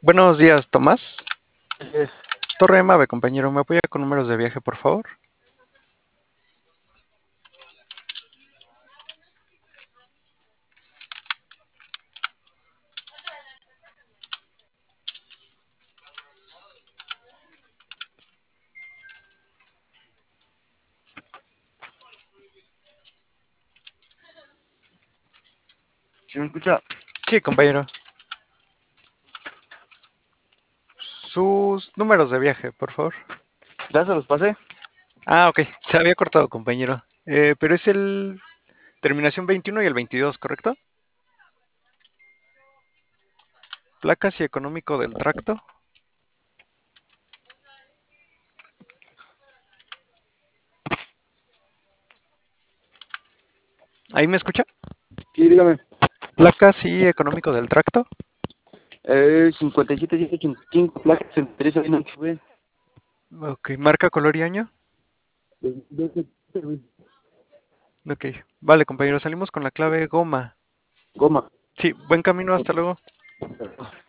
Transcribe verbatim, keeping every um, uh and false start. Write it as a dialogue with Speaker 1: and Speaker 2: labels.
Speaker 1: Buenos días, Tomás.
Speaker 2: Es
Speaker 1: Torre Mave, compañero. ¿Me apoya con números de viaje, por favor?
Speaker 2: Si me escucha,
Speaker 1: Sí, compañero. Sus números de viaje, por favor.
Speaker 2: ya se los pasé.
Speaker 1: Ah, ok. Se había cortado, compañero. Eh, pero es el terminación veintiuno y el veintidós, ¿correcto? Placas y económico del tracto. ¿Ahí me escucha?
Speaker 2: Sí, dígame.
Speaker 1: Placas y económico del tracto.
Speaker 2: Eh, cincuenta y siete, ciento ochenta y cinco placas en tres en ocho B.
Speaker 1: Ok. Marca, color y año. Ok. Vale, compañero. Salimos con la clave goma.
Speaker 2: Goma.
Speaker 1: Sí, buen camino. Hasta luego.